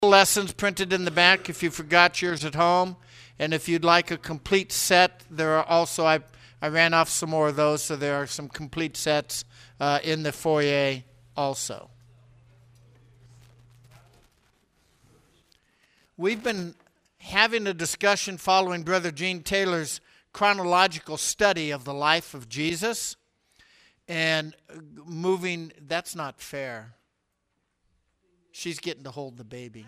Lessons printed in the back if you forgot yours at home. And if you'd like a complete set, there are also, I ran off some more of those, so there are some complete sets in the foyer also. We've been having a discussion following Brother Gene Taylor's chronological study of the life of Jesus. And moving, that's not fair. She's getting to hold the baby.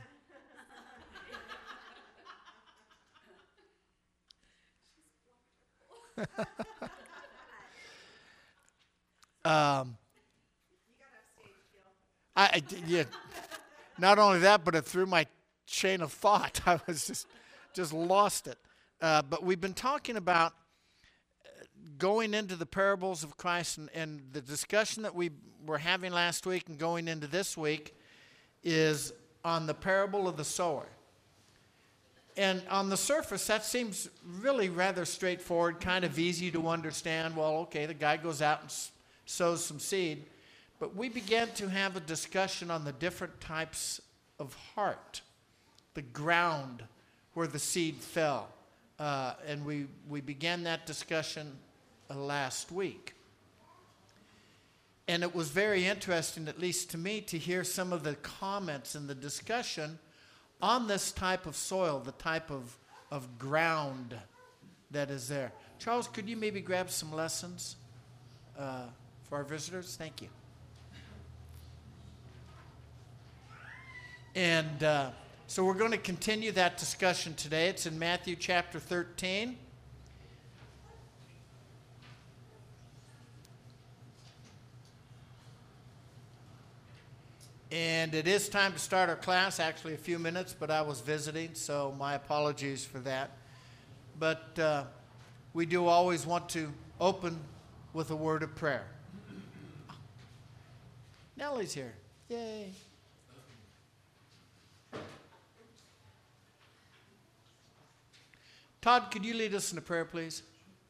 Yeah. Not only that, but it threw my chain of thought. I was just lost it. But we've been talking about going into the parables of Christ, and the discussion that we were having last week and going into this week is on the parable of the sower. And on the surface, that seems really rather straightforward, kind of easy to understand. Well, okay, the guy goes out and sows some seed. But we began to have a discussion on the different types of heart, the ground where the seed fell. And we began that discussion last week. And it was very interesting, at least to me, to hear some of the comments and the discussion on this type of soil, the type of ground that is there. Charles, could you maybe grab some lessons for our visitors? Thank you. And so we're going to continue that discussion today. It's in Matthew chapter 13. And it is time to start our class, actually a few minutes, but I was visiting, so my apologies for that. But we do always want to open with a word of prayer. Nellie's here. Yay. Todd, could you lead us in a prayer, please?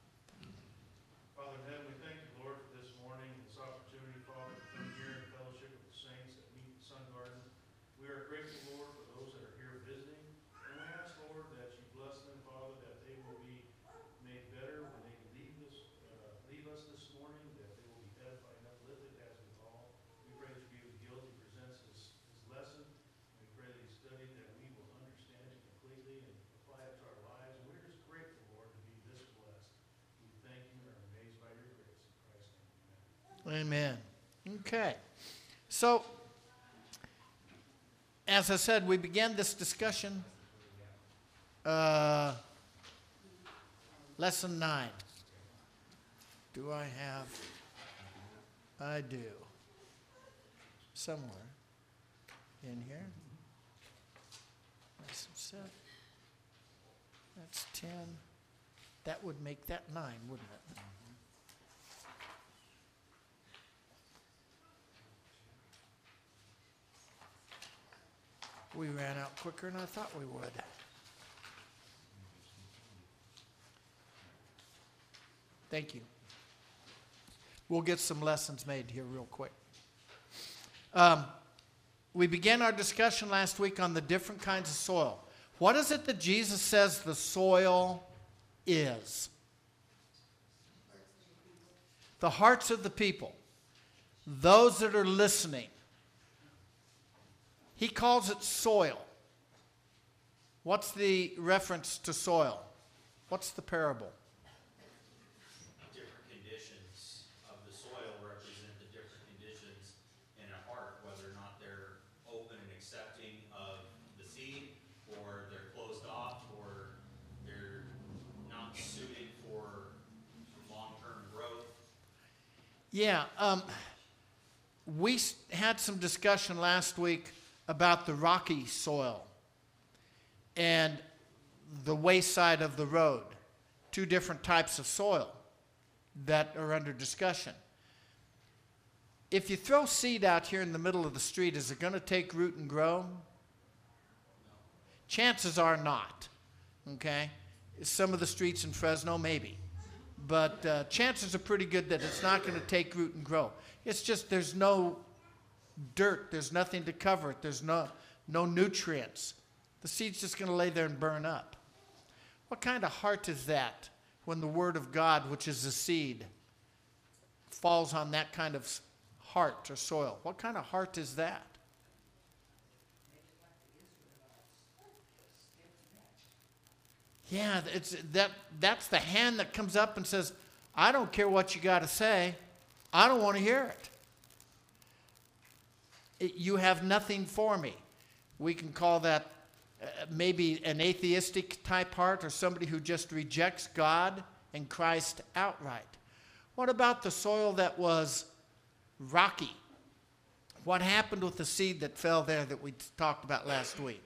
Amen. Okay. So, as I said, we began this discussion. Lesson 9. Do I have? I do. Somewhere in here. Lesson 7. That's 10. That would make that 9, wouldn't it? We ran out quicker than I thought we would. Thank you. We'll get some lessons made here real quick. We began our discussion last week on the different kinds of soil. What is it that Jesus says the soil is? The hearts of the people. Those that are listening. He calls it soil. What's the reference to soil? What's the parable? Different conditions of the soil represent the different conditions in a heart, whether or not they're open and accepting of the seed, or they're closed off, or they're not suited for long-term growth. Yeah, we had some discussion last week about the rocky soil and the wayside of the road. Two different types of soil that are under discussion. If you throw seed out here in the middle of the street, is it going to take root and grow? Chances are not. Okay? Some of the streets in Fresno, maybe. But chances are pretty good that it's not going to take root and grow. It's just there's no dirt. There's nothing to cover it. There's no nutrients. The seed's just going to lay there and burn up. What kind of heart is that when the Word of God, which is the seed, falls on that kind of heart or soil? What kind of heart is that? Yeah, that's the hand that comes up and says, I don't care what you got to say. I don't want to hear it. You have nothing for me. We can call that maybe an atheistic type heart, or somebody who just rejects God and Christ outright. What about the soil that was rocky? What happened with the seed that fell there that we talked about last week?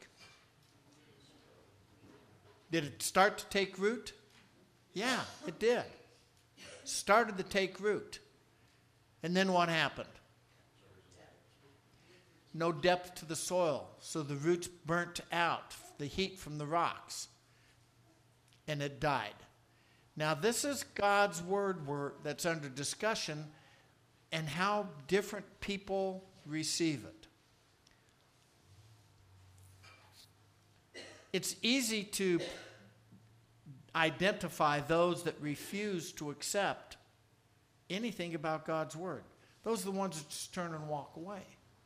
Did it start to take root? Yeah, it did. Started to take root. And then what happened? No depth to the soil, so the roots burnt out the heat from the rocks, and it died. Now this is God's word that's under discussion, and how different people receive it. It's easy to identify those that refuse to accept anything about God's word. Those are the ones that just turn and walk away.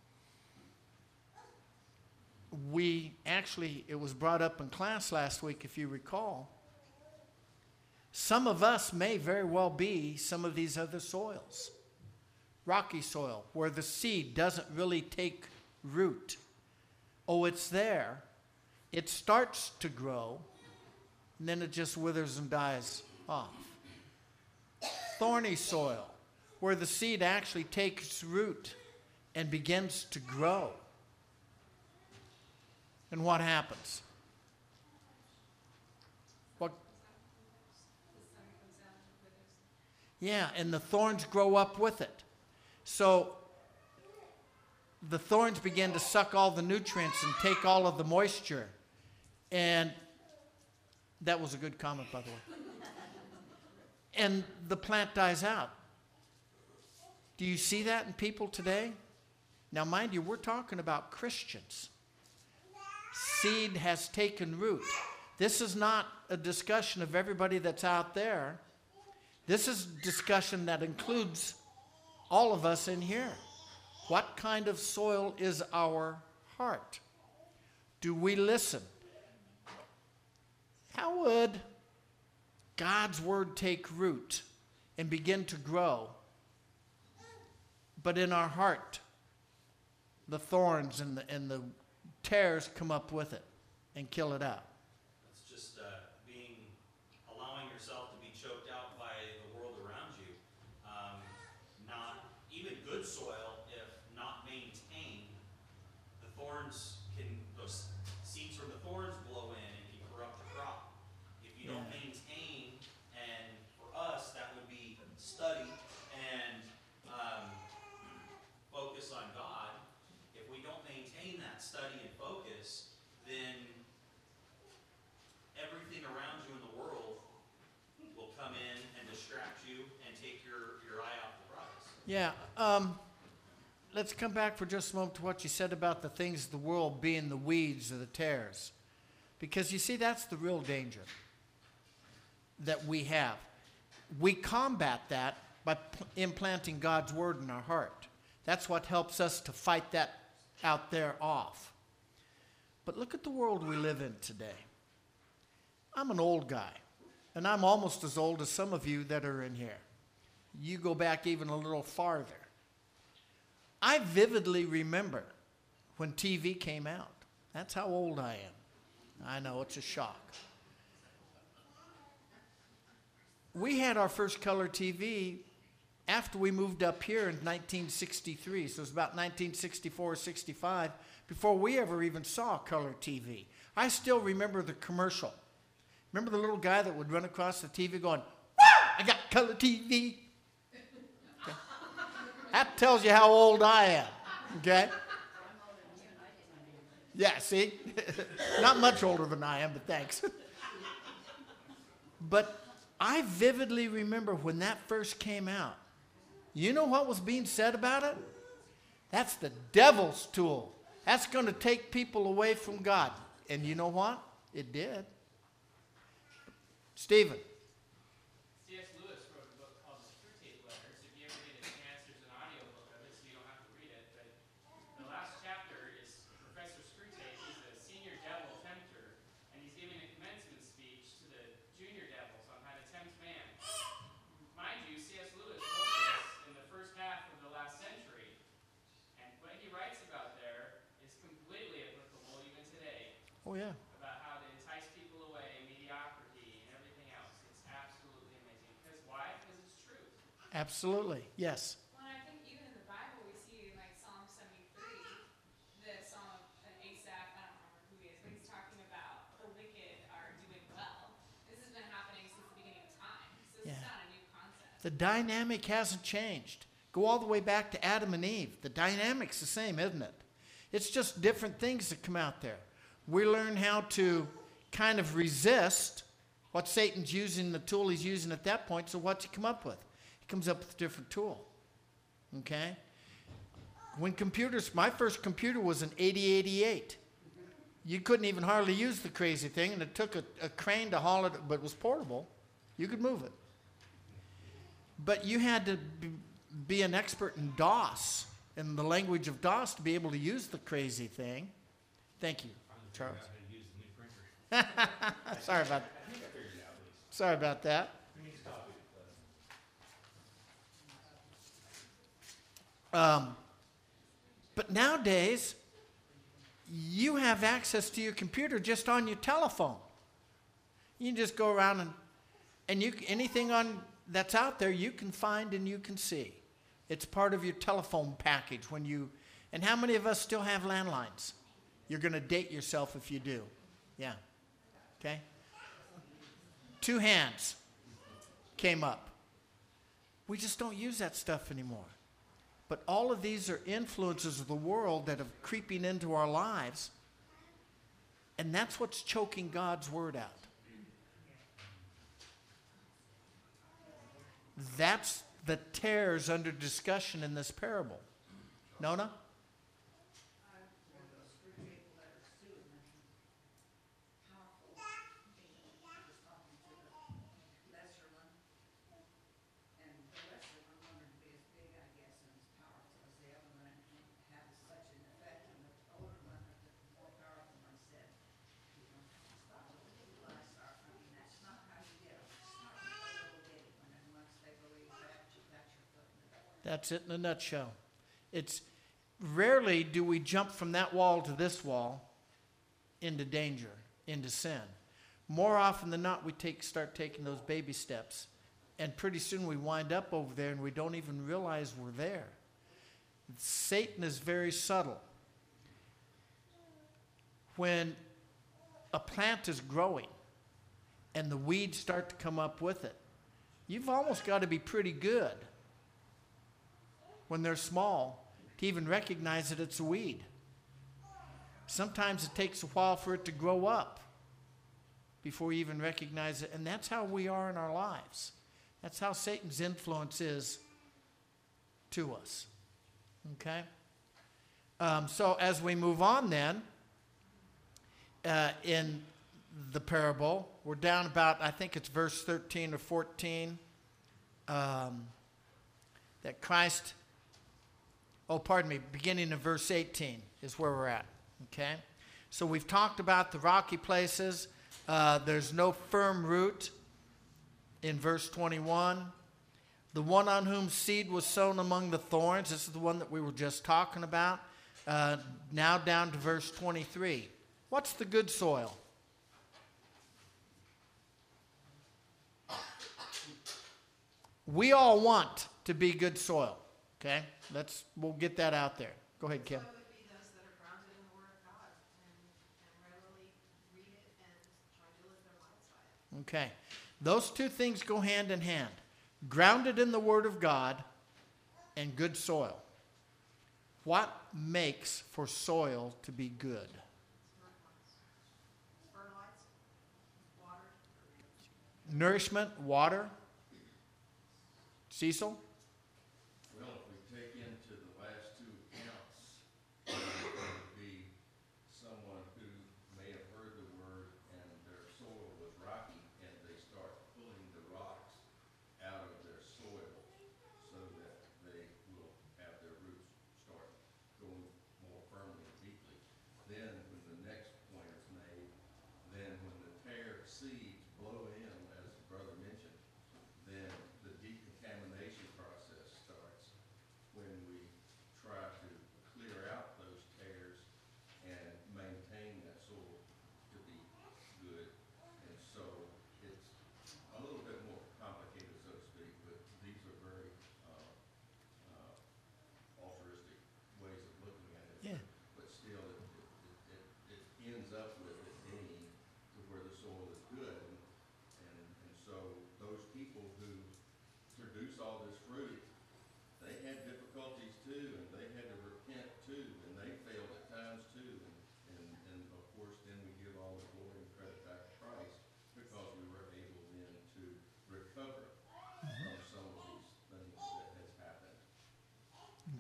It was brought up in class last week, if you recall. Some of us may very well be some of these other soils. Rocky soil, where the seed doesn't really take root. Oh, it's there. It starts to grow, and then it just withers and dies off. Thorny soil, where the seed actually takes root and begins to grow. And what happens? Yeah, and the thorns grow up with it. So the thorns begin to suck all the nutrients and take all of the moisture. And that was a good comment, by the way. And the plant dies out. Do you see that in people today? Now, mind you, we're talking about Christians. Seed has taken root. This is not a discussion of everybody that's out there. This is a discussion that includes all of us in here. What kind of soil is our heart? Do we listen? How would God's word take root and begin to grow, but in our heart, the thorns and the tares come up with it and kill it out? It's just allowing yourself to be choked out by the world around you. Not even good soil, if not maintained, those seeds from the thorns blow in and can corrupt the crop. If you don't maintain, and for us that would be study and focus on God. If we don't maintain that study and focus, then everything around you in the world will come in and distract you and take your eye off the prize. Yeah. Let's come back for just a moment to what you said about the things of the world being the weeds or the tares. Because you see, that's the real danger that we have. We combat that by implanting God's word in our heart. That's what helps us to fight that out there off. But look at the world we live in today. I'm an old guy, and I'm almost as old as some of you that are in here. You go back even a little farther. I vividly remember when TV came out. That's how old I am. I know, it's a shock. We had our first color TV after we moved up here in 1963. So it was about 1964, 65, before we ever even saw color TV. I still remember the commercial. Remember the little guy that would run across the TV going, "Woo! I got color TV." Okay. That tells you how old I am. Okay? Yeah, see? Not much older than I am, but thanks. But I vividly remember when that first came out. You know what was being said about it? That's the devil's tool. That's going to take people away from God. And you know what? It did. Stephen. C.S. Lewis wrote a book called The Screwtape Letters. If you ever get a chance, there's an audio book of it, so you don't have to read it. But the last chapter is Professor Screwtape. He's a senior devil tempter, and he's giving a commencement speech to the junior devils on how to tempt man. Mind you, C.S. Lewis wrote this in the first half of the last century, and what he writes about there is completely applicable even today. Oh, yeah. About how to entice people away, mediocrity, and everything else. It's absolutely amazing. Because why? Because it's truth. Absolutely. Yes. Well, and I think even in the Bible we see like Psalm 73, the Psalm of Asaph, I don't remember who he is, but he's talking about the wicked are doing well. This has been happening since the beginning of time. So this is not a new concept. The dynamic hasn't changed. Go all the way back to Adam and Eve. The dynamic's the same, isn't it? It's just different things that come out there. We learn how to kind of resist what Satan's using, the tool he's using at that point. So what's he come up with? He comes up with a different tool. Okay? When computers, my first computer was an 8088. You couldn't even hardly use the crazy thing, and it took a crane to haul it, but it was portable. You could move it. But you had to be an expert in DOS, in the language of DOS, to be able to use the crazy thing. Thank you, Charles. Sorry about that. But nowadays, you have access to your computer just on your telephone. You can just go around and you anything that's out there you can find and you can see. It's part of your telephone package and how many of us still have landlines? You're going to date yourself if you do. Yeah. Okay? 2 hands came up. We just don't use that stuff anymore. But all of these are influences of the world that are creeping into our lives. And that's what's choking God's word out. That's the tares under discussion in this parable. Nona? That's it in a nutshell. It's rarely do we jump from that wall to this wall into danger, into sin. More often than not, we start taking those baby steps, and pretty soon we wind up over there and we don't even realize we're there. Satan is very subtle. When a plant is growing and the weeds start to come up with it, you've almost got to be pretty good when they're small to even recognize that it's a weed. Sometimes it takes a while for it to grow up before you even recognize it. And that's how we are in our lives. That's how Satan's influence is to us. Okay? So as we move on then, in the parable, we're down about, I think it's verse 13 or 14, that Christ... beginning of verse 18 is where we're at, okay? So we've talked about the rocky places. There's no firm root in verse 21. The one on whom seed was sown among the thorns, this is the one that we were just talking about. Now down to verse 23. What's the good soil? We all want to be good soil, okay? We'll get that out there. Go ahead, Kim. So it would be those that are grounded in the Word of God and regularly read it and try to live their lives by it. Okay. Those two things go hand in hand. Grounded in the Word of God and good soil. What makes for soil to be good? Fertilize, water. Nourishment, water. Cecil? Well, if we take into the last 2 accounts, it would be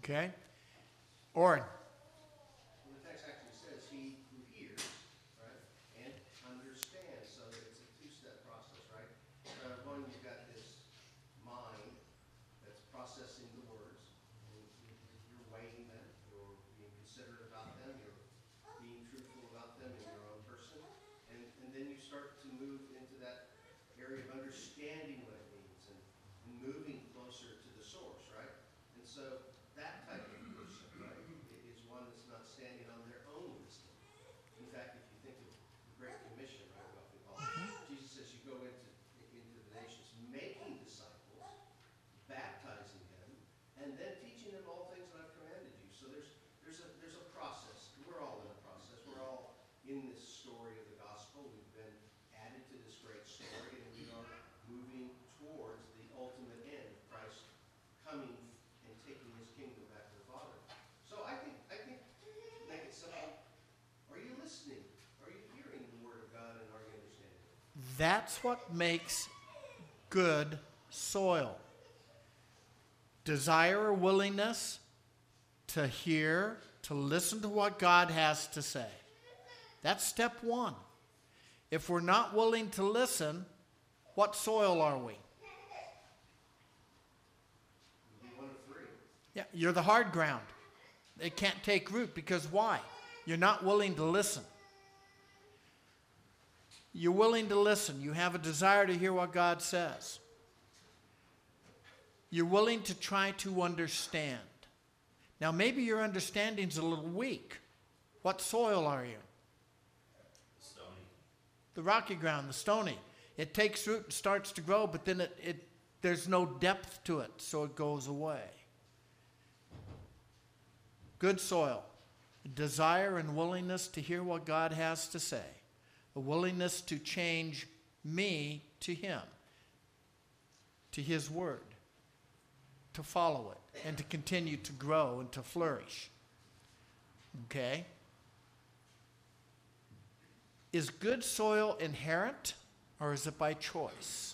Okay? Oren. Well, the text actually says he who hears, right, and understands, so it's a two-step process, right? One, you've got this mind that's processing the words, and you're weighing them, you're being considerate about them, you're being truthful about them in your own person, and then you start to move into that area of understanding what it means and moving closer to the source, right? And so that type of person, right, is one that's not standing on their own wisdom. In fact, if you think of the Great Commission, right, we often call it, Jesus says you go into the nations, making disciples, baptizing them, and then teaching them all things that I've commanded you. So there's a process. We're all in a process. We're all in this story of the gospel. We've been added to this great story, and we are moving towards the ultimate end of Christ coming and taking his kingdom back to the Father. So I think make it simple. Are you listening? Are you hearing the word of God, and are you understanding it? That's what makes good soil. Desire or willingness to hear, to listen to what God has to say. That's step one. If we're not willing to listen, what soil are we? You'll be one of three. Yeah, you're the hard ground. It can't take root because why? You're not willing to listen. You're willing to listen. You have a desire to hear what God says. You're willing to try to understand. Now, maybe your understanding's a little weak. What soil are you? Stony. The rocky ground, the stony. It takes root and starts to grow, but then there's no depth to it, so it goes away. Good soil. Desire and willingness to hear what God has to say. A willingness to change me to him, to his word, to follow it, and to continue to grow and to flourish. Okay? Is good soil inherent, or is it by choice?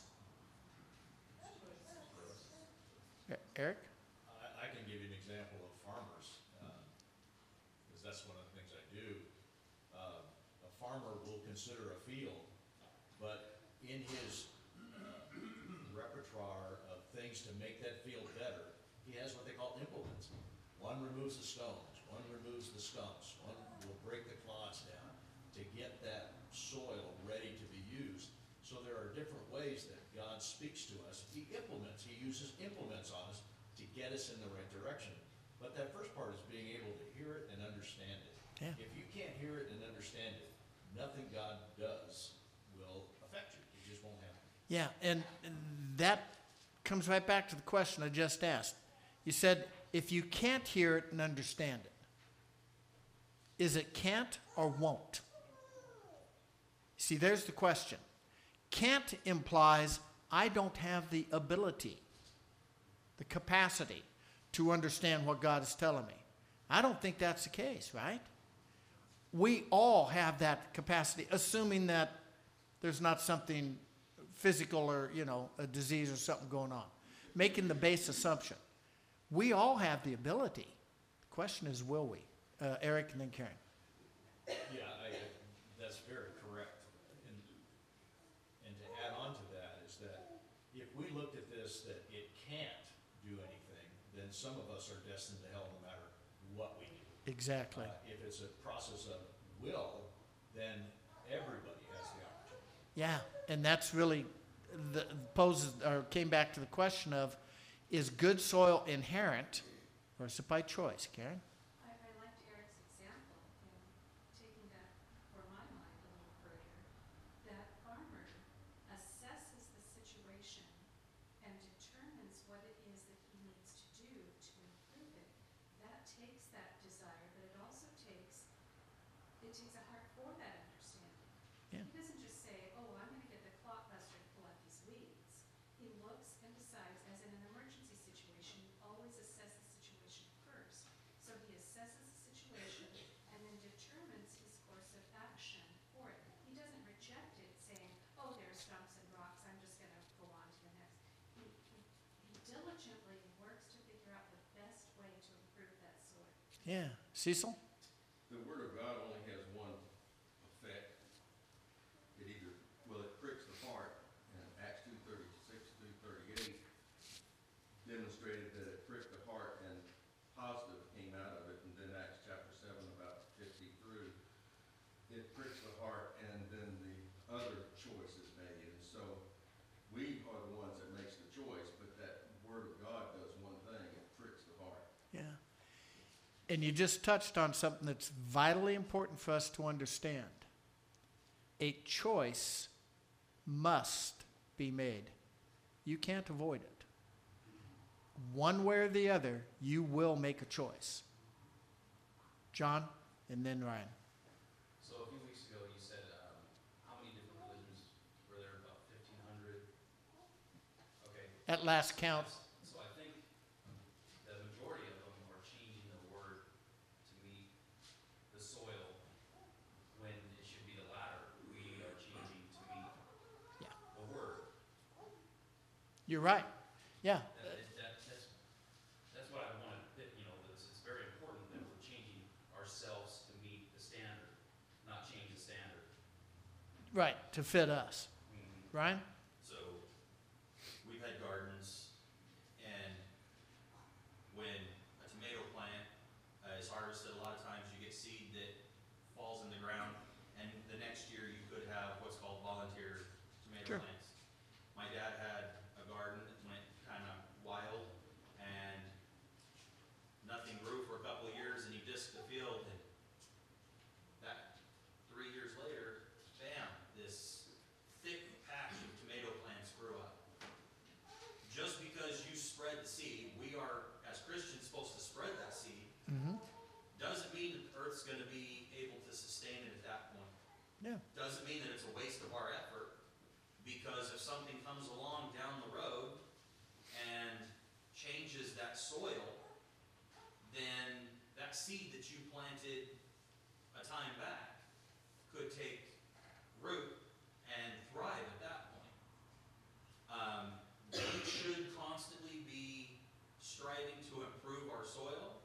Eric? I can give you an example of farmers, because that's one of the things I do. A farmer will consider a field, but in his repertoire of things to make that field better, he has what they call implements. One removes the stones, one removes the stumps, one will break the clods down to get that soil ready to be used. So there are different ways that God speaks to us. He uses implements on us to get us in the right direction. But that first part is being able to hear it and understand it. Yeah. If you can't hear it and understand it, nothing God does will affect you. It just won't happen. Yeah, and that comes right back to the question I just asked. You said, if you can't hear it and understand it, is it can't or won't? See, there's the question. Can't implies I don't have the ability, the capacity to understand what God is telling me. I don't think that's the case, right? We all have that capacity, assuming that there's not something physical or, a disease or something going on. Making the base assumption. We all have the ability. The question is, will we? Eric and then Karen. Yeah, that's very correct. And to add on to that is that if we looked at this that it can't do anything, then some of us are destined to hell no matter what we do. Exactly. If it's a process of will, then everybody has the opportunity. Yeah, and that's really came back to the question of, is good soil inherent or is it by choice? Karen? I liked Eric's example in taking that for my mind a little further. That farmer assesses the situation and determines what it is that he needs to do to improve it. That takes that desire, but it also takes a heart for that understanding. Yeah. He doesn't just say, oh, I'm going to get the clot buster to pull out these weeds. He looks and decides, as in an emergency situation, you always assess the situation first. So he assesses the situation and then determines his course of action for it. He doesn't reject it saying, oh, there are stumps and rocks, I'm just going to go on to the next. He diligently works to figure out the best way to improve Yeah. Cecil? The word of God only has one effect. It either, well, it pricks the heart, and Acts 2:36 through 38 demonstrated that it pricked the heart and positive came out of it, and then Acts chapter 7 about 50 through, it pricks the heart and then the other choice is made. And so we are the ones that makes the choice, but that word of God does one thing, it pricks the heart. Yeah. And you just touched on something that's vitally important for us to understand. A choice must be made. You can't avoid it. One way or the other, you will make a choice. John, and then Ryan. So a few weeks ago, you said how many different religions were there? About 1,500. Okay. At last count. So I think the majority of them are changing the word to meet the soil when it should be the latter. We are changing to meet the word. You're right. Yeah. That's what I wanted. It's very important that we're changing ourselves to meet the standard, not change the standard. Right. To fit us. Ryan? So we've had gardens, and when a tomato plant is harvested, a lot of times you get seed that falls in the ground, and the next year you could have what's called volunteer tomato Sure. plants. My dad had a garden that went kind of wild, and nothing grew for a couple of years, and he disked the field, and that 3 years later, bam, this thick patch of tomato plants grew up. Just because you spread the seed, we are, as Christians, supposed to spread that seed, doesn't mean that the earth's going to be able to sustain it at that point. Yeah. Doesn't mean that it's a waste of our effort, because if something comes along down the road and changes that soil, then that seed that you planted a time back could take root and thrive at that point. We should constantly be striving to improve our soil,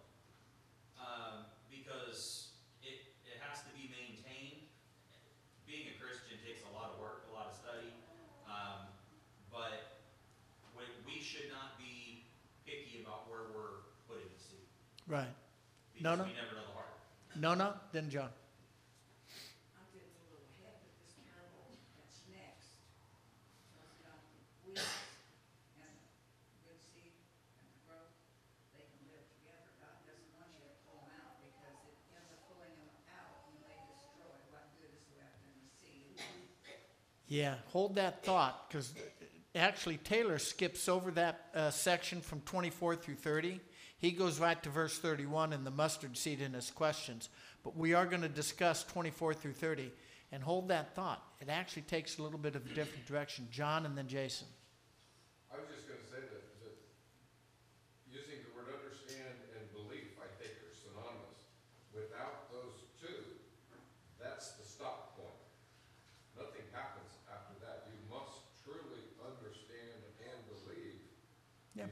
because it has to be maintained. Being a Christian takes a lot of work, a lot of study, but we should not be picky about where we're putting the seed, Right. because No. we never know the heart. No. Then John. I'm getting a little ahead, but this parable that's next was about weeds and good seed and growth. They can live together. God doesn't want you to pull them out because it ends up pulling them out and they destroy what good is left in the seed. Yeah. Hold that thought, because actually Taylor skips over that section from 24 through 30. He goes right to verse 31 in the mustard seed in his questions. But we are going to discuss 24 through 30. And hold that thought. It actually takes a little bit of a different direction. John and then Jason. I was just gonna say that using the word understand and belief, I think are synonymous. Without those two, that's the stop point. Nothing happens after that. You must truly understand and believe Yeah.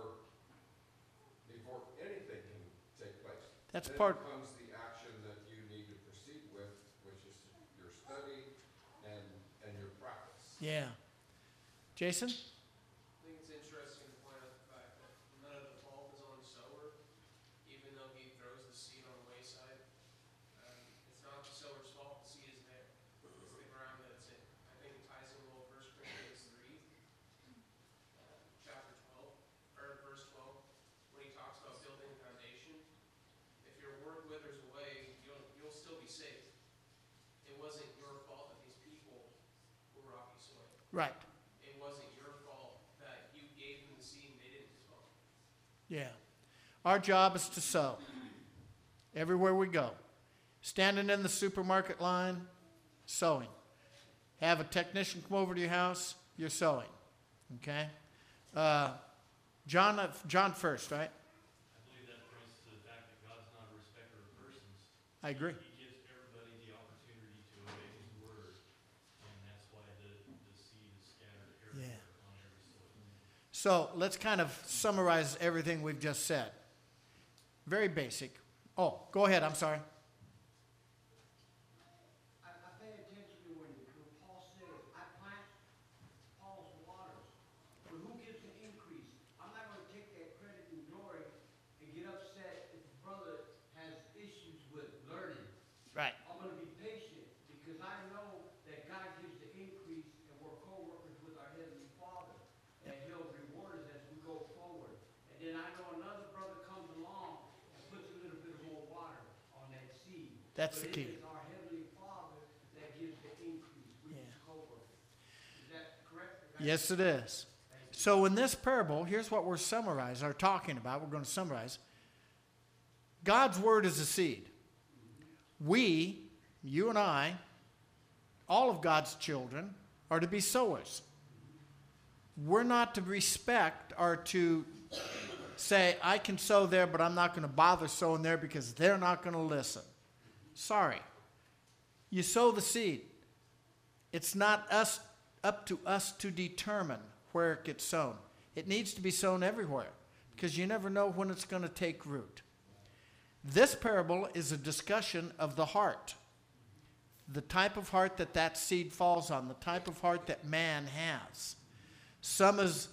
before anything can take place. That's Then part. comes the action that you need to proceed with, which is your study and your practice. Yeah. Jason? I think it's interesting to point out the fact that none of the fault is on the sower, even though he throws the seed on the wayside. It's not the sower's fault, the seed is there. It's the ground that it's in. I think it ties in well with 1 Corinthians 3, chapter 12, or verse 12, when he talks about building a foundation. If your word withers away, you'll still be safe. It wasn't your fault that these people were rocky soil. Right. It wasn't your fault that you gave them the seed and they didn't respond. Yeah. Our job is to sow. Everywhere we go. Standing in the supermarket line, sowing. Have a technician come over to your house, you're sowing. Okay? John first, right? I believe that points to the fact that God's not a respecter of persons. I agree. He gives everybody the opportunity to obey His word, and that's why the seed is scattered everywhere on every soil. So let's kind of summarize everything we've just said. Very basic. Oh, go ahead. I'm sorry. I pay attention to when Paul says, I plant, Paul's waters. But who gives the increase? I'm not going to take that credit and glory and get upset if a brother has issues with learning. Right. I'm going to be patient because I know that God gives the increase and we're co-workers with our Heavenly Father. And He'll reward us as we go forward. And then I know another brother comes along and puts a little bit more water on that seed. That's the But key. it is our Heavenly Father that gives the increase. We just co-workers. Is that correct? Yes, it is. So in this parable, here's what we're summarizing, or talking about. We're going to summarize. God's word is a seed. We, you and I, all of God's children, are to be sowers. We're not to respect or to say, I can sow there, but I'm not going to bother sowing there because they're not going to listen. Sorry. You sow the seed. It's not up to us to determine where it gets sown. It needs to be sown everywhere because you never know when it's going to take root. This parable is a discussion of the heart. The type of heart that seed falls on, the type of heart that man has. Some is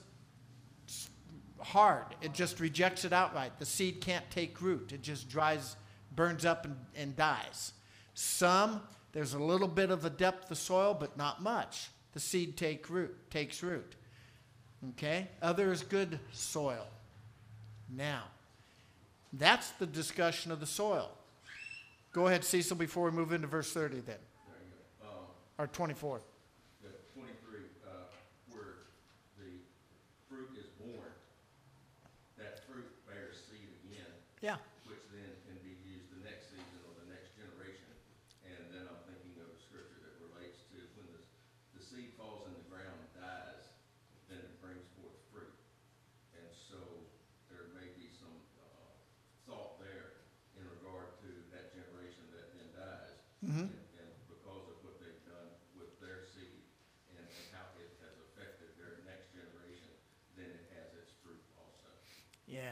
hard. It just rejects it outright. The seed can't take root. It just dries, burns up, and dies. Some, there's a little bit of a depth of soil, but not much. The seed takes root. Okay? Other is good soil. Now, that's the discussion of the soil. Go ahead, Cecil, before we move into verse 30 then. There you go. Or 24. The 23, where the fruit is born, that fruit bears seed again, Yeah. which then can be used the next season or the next generation. And then I'm thinking of a scripture that relates to when the seed falls in the ground and dies, then it brings forth fruit. And so there may be some thought there in regard to that generation that then dies. Mm-hmm. And because of what they've done with their seed and how it has affected their next generation, then it has its fruit also. Yeah.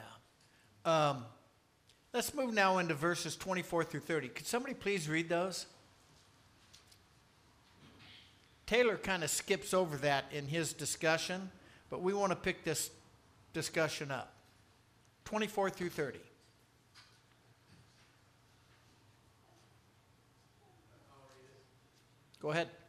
Let's move now into verses 24 through 30. Could somebody please read those? Taylor kind of skips over that in his discussion, but we want to pick this discussion up. 24 through 30. I'll read it. Go ahead.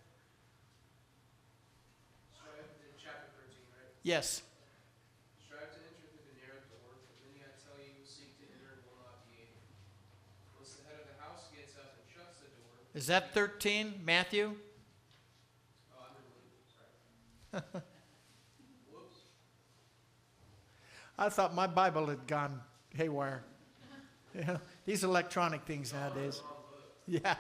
Strive in chapter 13, right? Yes. Strive to enter through the narrow door, but many I tell you who seek to enter will not be able. Once the head of the house gets up and shuts the door. Is that 13, Matthew? Oh, I'm in Luke, sorry. Whoops. I thought my Bible had gone haywire. You know, these electronic things nowadays. Wrong book. Yeah.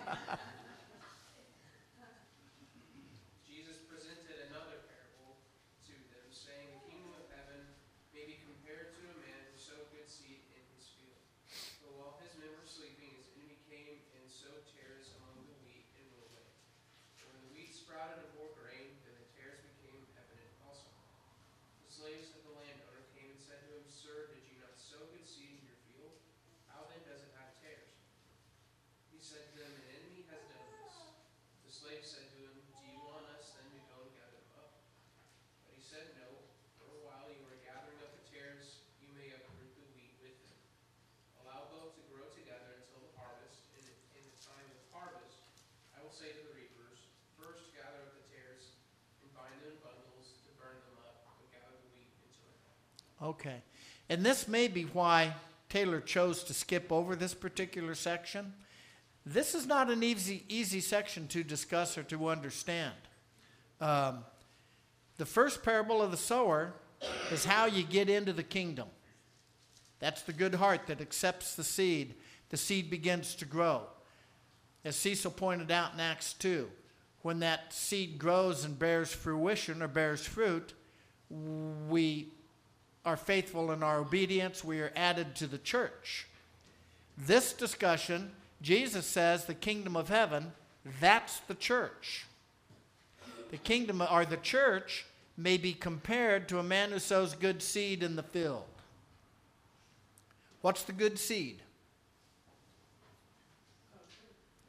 Jesus presented another parable to them, saying, the kingdom of heaven may be compared to a man who sowed good seed in his field. But while his men were sleeping, his enemy came and sowed tares among the wheat and went away. And when the wheat sprouted and bore grain, then the tares became evident also. The slaves of the landowner came and said to him, Sir, did you not sow good seed in your field? How then does it have tares? He said to them, an enemy has done this. The slave said to him, do you want us then to go and gather them up? But he said, no, for a while you are gathering up the tares, you may uproot the wheat with them. Allow both to grow together until the harvest, and in the time of harvest I will say to the reapers, first gather up the tares and bind them in bundles to burn them up, but gather the wheat into a heap. Okay. And this may be why Taylor chose to skip over this particular section. This is not an easy section to discuss or to understand. The first parable of the sower is how you get into the kingdom. That's the good heart that accepts the seed. The seed begins to grow. As Cecil pointed out in Acts 2, when that seed grows and bears fruition or bears fruit, we are faithful in our obedience. We are added to the church. This discussion, Jesus says the kingdom of heaven, that's the church. The kingdom or the church may be compared to a man who sows good seed in the field. What's the good seed?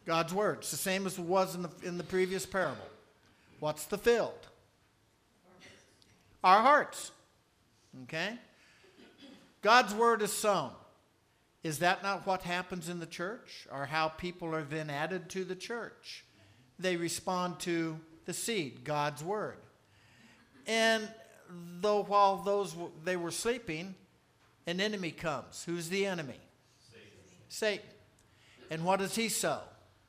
God's word. It's the same as it was in the previous parable. What's the field? Our hearts. Okay? God's word is sown. Is that not what happens in the church, or how people are then added to the church? They respond to the seed, God's word. And though while they were sleeping, an enemy comes. Who's the enemy? Satan. And what does he sow?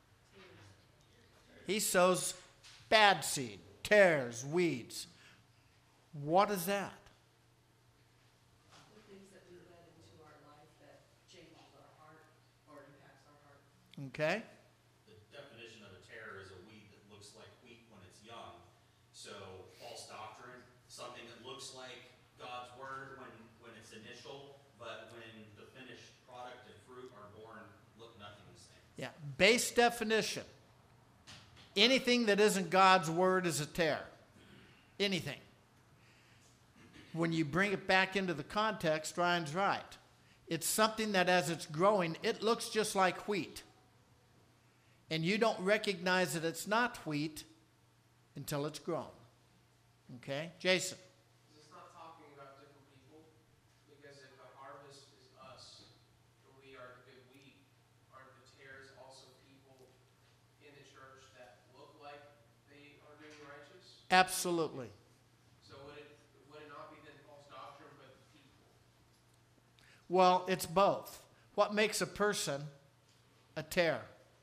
He sows bad seed, tares, weeds. What is that? The things that we let into our life that changes our heart or impacts our heart. Okay? The definition of a tare is a weed that looks like wheat when it's young. So false doctrine, something that looks like God's word when it's initial, but when the finished product and fruit are born, look nothing the same. Yeah. Base definition. Anything that isn't God's word is a tare. Anything. When you bring it back into the context, Ryan's right. It's something that as it's growing, it looks just like wheat. And you don't recognize that it's not wheat until it's grown. Okay? Jason. It's not talking about different people, because if the harvest is us, and we are the good wheat, are the tares also people in the church that look like they are doing righteous? Absolutely. So would it not be then false doctrine, but the people? Well, it's both. What makes a person a tare?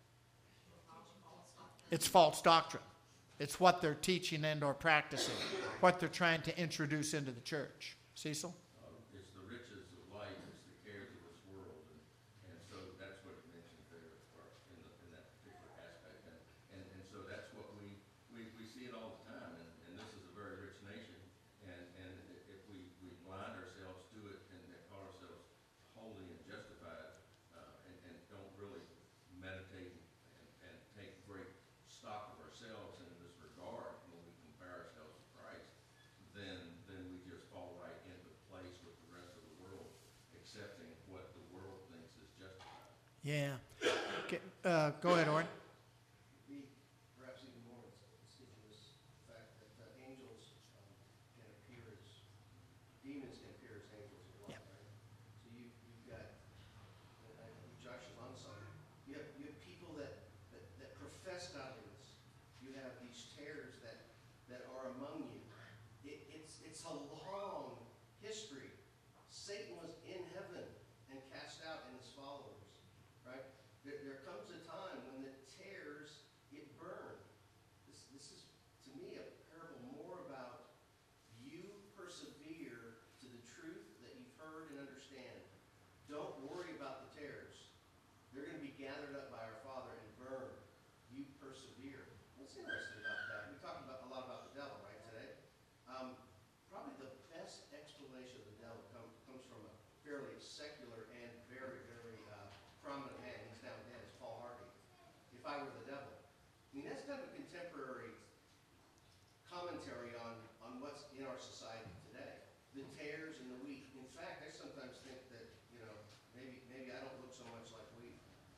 It's false doctrine. It's what they're teaching and or practicing, what they're trying to introduce into the church. Cecil? It's the riches of life, it's the cares of this world, and so that's what it mentions there in that particular aspect. And so that's what we see it all the time, and this is a very rich nation, and if we blind ourselves to it and call ourselves holy and justified, and don't really meditate and take great stock of ourselves in this regard when we compare ourselves to Christ, then we just fall right into place with the rest of the world, accepting what the world thinks is justified. Yeah. Okay, go ahead, Oren. Be perhaps even more insidious the fact that angels can appear as, demons can appear as angels as well, Yeah. right? So you've got, Josh is on something. You have people that profess godliness. You have these tares that are among you. It's a long history. Satan was in heaven and cast out and his followers, right? There comes a time when the tares get burned. This is, to me, a parable more about you persevere to the truth that you've heard and understand. Don't worry about the tares. They're going to be gathered up by our Father and burned. You persevere. What's interesting about that? We talked a lot about the devil, right, today? Probably the best explanation of the devil comes from a fairly secular and very, very prominent man. He's now dead. It's Paul Harvey. If I were the devil. I mean, that's kind of a contemporary commentary on what's in our society today. The tares and the wheat. In fact, I sometimes think that, maybe I don't look so much like wheat.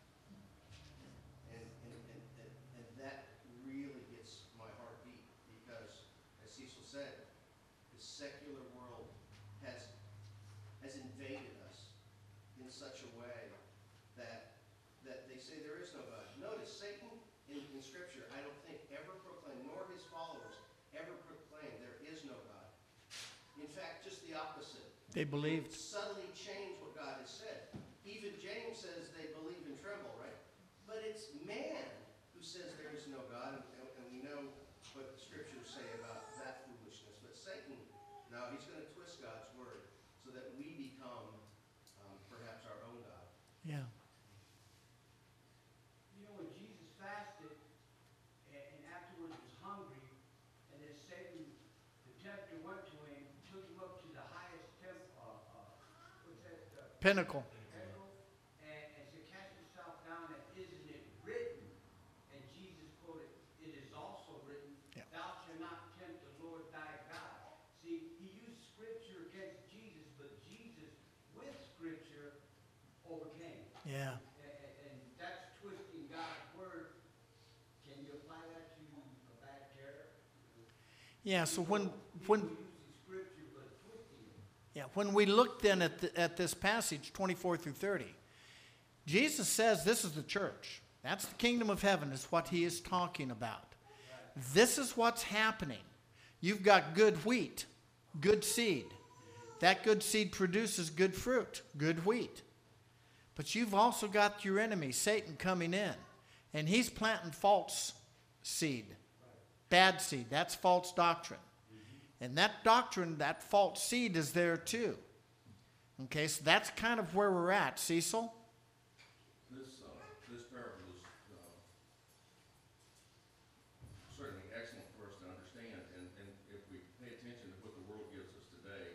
And that really gets my heart beat because, as Cecil said, the secular world has invaded us in such a way that they say there is no God. Notice, Satan in Scripture, I don't think ever proclaimed, nor his followers ever proclaimed there is no God. In fact, just the opposite. They believed. Subtly change what God has said. Even James says they believe and tremble, right? But it's man who says there is no God, and we know what the Scriptures say about that foolishness. But Satan, no, he's going to twist God's word so that we become perhaps our own God. Yeah. You know, when Jesus fasted and afterwards was hungry, and then Satan, the tempter, went to him, took him up to the highest what's that? Pinnacle. Pinnacle, and said, "Cast yourself down, and isn't it written?" And Jesus quoted, "It is also written, Yeah. Thou shalt not tempt the Lord thy God." See, he used Scripture against Jesus, but Jesus, with Scripture, overcame. Yeah. And that's twisting God's word Yeah, so when People use the scripture, but twisting it. yeah, when we look then at this passage 24 through 30, Jesus says this is the church. That's the kingdom of heaven is what he is talking about. This is what's happening. You've got good wheat, good seed. That good seed produces good fruit, good wheat. But you've also got your enemy, Satan, coming in. And he's planting false seed, bad seed. That's false doctrine. And that doctrine, that false seed is there too. Okay, so that's kind of where we're at. Cecil? This parable is certainly excellent for us to understand, and if we pay attention to what the world gives us today,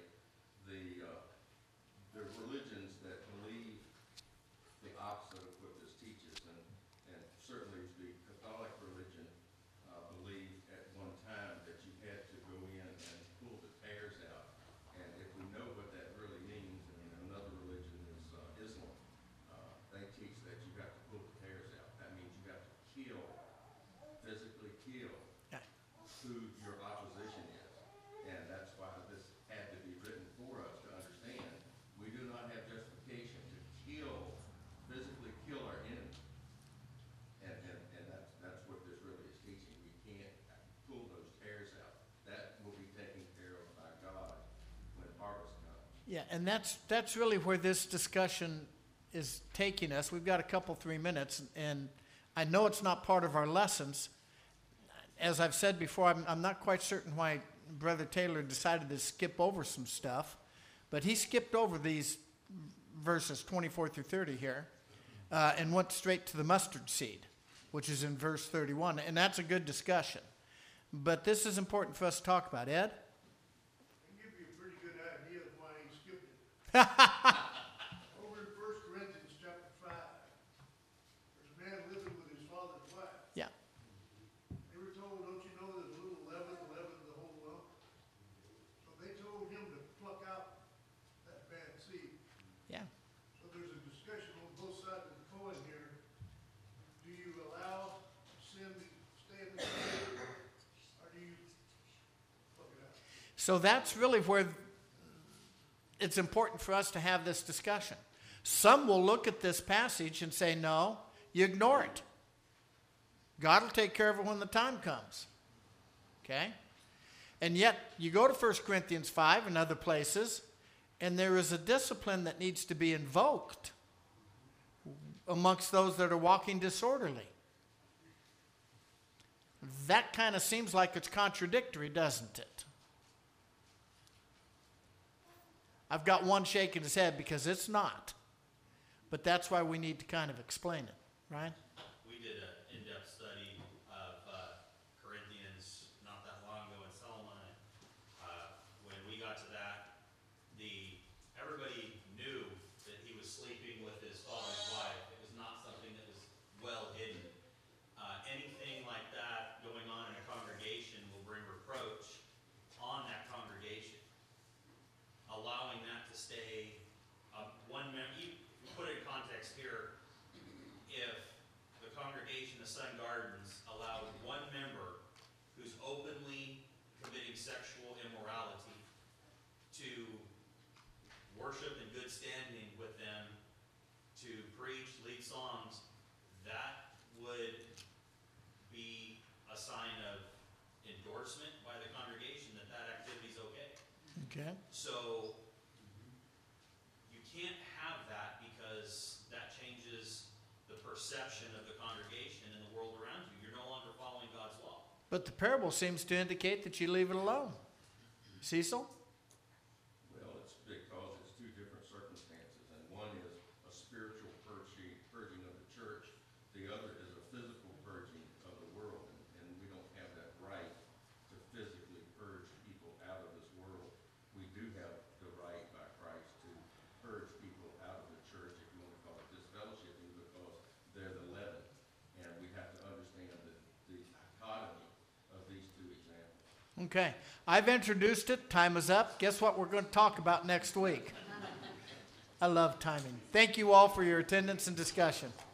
the religions that believe the opposite of what this teaches, and certainly the Catholic religion believed at one time that you had to go in and pull the tares out, and if we know what that really means, and another religion is Islam, they teach that you have to pull the tares out. That means you have to kill, physically kill, who your opposition is. And that's why this had to be written for us to understand. We do not have justification to physically kill our enemy. And that's what this really is teaching. We can't pull those tares out. That will be taken care of by God when harvest comes. Yeah, and that's really where this discussion is taking us. We've got a couple, 3 minutes, and I know it's not part of our lessons. As I've said before, I'm not quite certain why Brother Taylor decided to skip over some stuff, but he skipped over these verses 24 through 30 here and went straight to the mustard seed, which is in verse 31, and that's a good discussion. But this is important for us to talk about. Ed? I can give you a pretty good idea of why he skipped it. Over in 1 Corinthians chapter 5, there's a man living with his father's wife. Yeah. They were told, don't you know there's a little leaven the whole lump? So they told him to pluck out that bad seed. Yeah. So there's a discussion on both sides of the coin here. Do you allow sin to stay in the seed, or do you pluck it out? So that's really where it's important for us to have this discussion. Some will look at this passage and say, no, you ignore it. God will take care of it when the time comes. Okay? And yet, you go to 1 Corinthians 5 and other places, and there is a discipline that needs to be invoked amongst those that are walking disorderly. That kind of seems like it's contradictory, doesn't it? I've got one shaking his head because it's not. But that's why we need to kind of explain it, right? We did an in-depth study of Corinthians not that long ago in Solomon. When we got to that, everybody knew that he was sleeping with his father's wife. It was not something that was well hidden. Anything like that going on in a congregation will bring reproach on that congregation. Allowing that to stay one member. You put it in context here. If the congregation of Sun Gardens allowed one member who's openly committing sexual immorality to worship in good standing with them, to preach, lead songs, that would be a sign of endorsement by the congregation that that activity is okay. Okay. So you can't have that because that changes the perception of the congregation and the world around you. You're no longer following God's law. But the parable seems to indicate that you leave it alone. Cecil? Well, it's because it's two different circumstances, and one is a spiritual purging of the church. The other is a physical purging of the world, and we don't have that right to physically purge people out of this world. We do have the right by Christ to purge people out of the church, if you want to call it disfellowshipping, because they're the leaven. And we have to understand the dichotomy of these two examples. Okay. I've introduced it. Time is up. Guess what we're going to talk about next week? I love timing. Thank you all for your attendance and discussion.